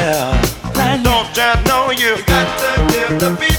Don't you know you got to give the beat